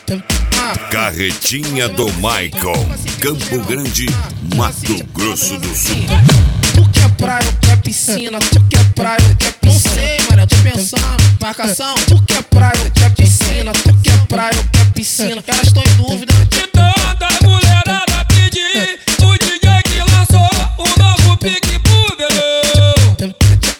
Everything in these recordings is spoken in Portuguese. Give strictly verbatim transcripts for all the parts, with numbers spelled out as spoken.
Carretinha do Michael, Campo Grande, Mato Grosso do Sul. Tu quer praia, tu quer piscina, tu quer praia, tu quer piscina. Não sei, mano, tô pensando, marcação. Tu quer praia, tu quer piscina, tu quer praia, tu quer piscina. Elas estão em dúvida. De tanta mulherada pedir, o D J que lançou o novo pique pro verão.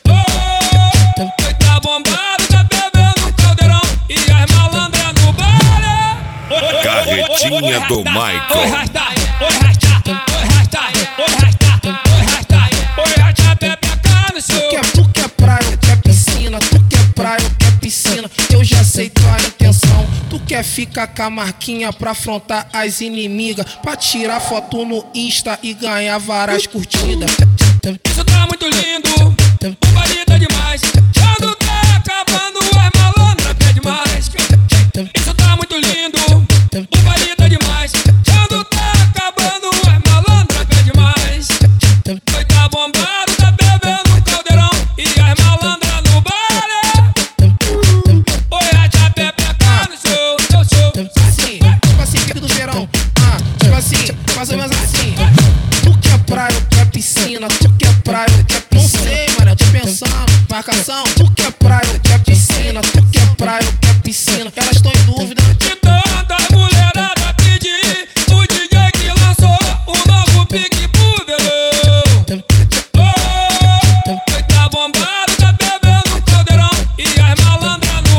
Oh, tá bombado, tá bebendo caldeirão e as malandras no baile. Carretinha do Oi, Michael. rasta, oi, rasta, oi, rasta, oi, rasta, oi, rasta, oi, rasta, bebe a cara no Tu seu. quer, tu quer praia, tu quer piscina, tu quer praia, tu quer piscina. Eu já sei tua intenção. Tu quer ficar com a marquinha pra afrontar as inimigas, pra tirar foto no Insta e ganhar várias curtidas. Isso tá muito lindo, o baile tá demais. Quando tá acabando, as malandras pede mais. Isso tá muito lindo, o baile tá demais. Quando tá acabando, as malandras pede mais. Oi, tá bombado, tá bebendo caldeirão e as malandras no baile. Oi, racha, bebe a cara no show, show, show. Assim, tipo assim, pique do verão. Ah, tipo assim, mais ou menos assim. Tu quer praia, tu quer piscina, tu quer praia, tu quer piscina. Não sei, mano, tô pensando, marcação. Tu quer praia, tu quer piscina, tu quer praia, tu quer piscina. Elas estão em dúvida. De tanta mulherada pedir, o D J que lançou o novo pique pro verão. Oh, tá bombado, tá bebendo caldeirão e as malandras no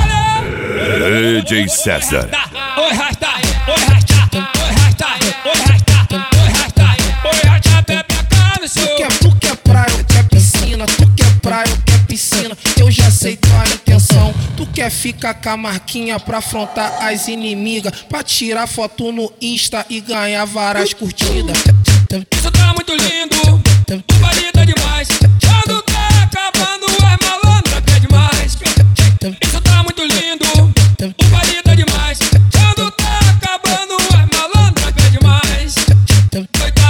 baile. D J César. Oi, rasta, oi, rasta, oi, rasta, oi, rasta, oi, rasta, oi, rasta, bebe a cara no Tu seu. quer, tu quer praia, tu quer piscina, tu quer praia, tu quer piscina. Eu já sei tua intenção. Tu quer ficar com a marquinha pra afrontar as inimigas, pra tirar foto no Insta e ganhar várias curtidas. Isso tá muito lindo, o baile tá demais. Quando tá acabando, as malandras pede mais. Isso tá muito lindo, o baile tá demais. Quando tá acabando, as malandras pede mais. Oi,